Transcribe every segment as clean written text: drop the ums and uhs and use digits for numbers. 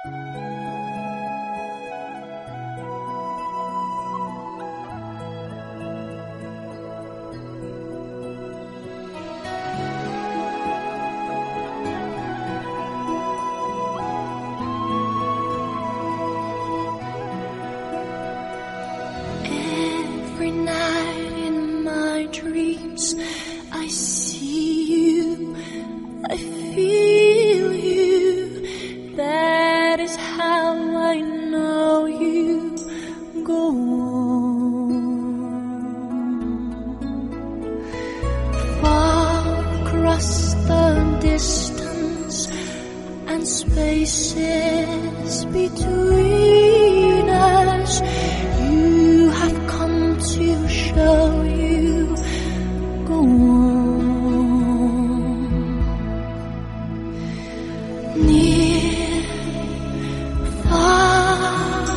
Every night in my dreams, I see you, I feel you. That is how I know you. Go on. Far across the distance and spaces between us, you have come to show you. Go on. Near, far,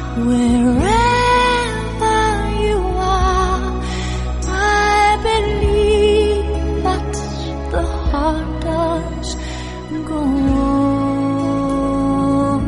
wherever you are, I believe that the heart does. Go on.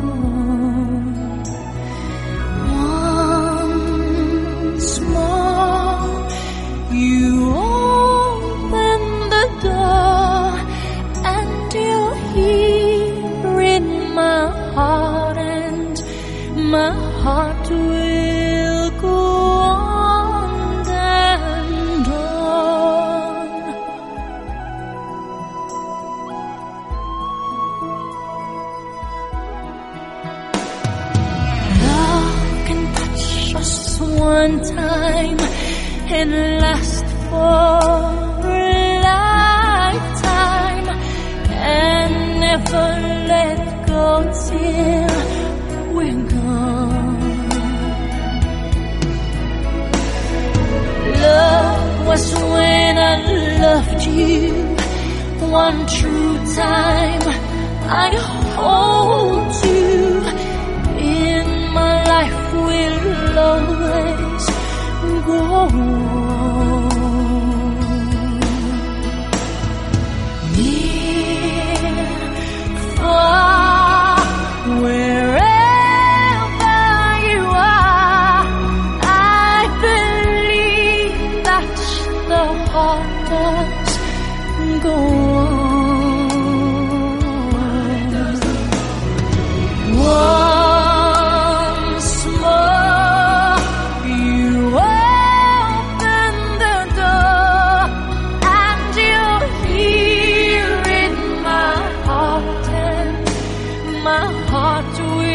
Once more, you open the door, and you're here in my heart, and my heart will go on and on. Love can touch us one time and last for a lifetime, and never let go till we're gone. Love was when I loved you one true time. I hold you in my life, will always go on. Near, far, wherever you are, I believe that the heart does go on. Once more, you open the door, and you're here in my heart, and my heart will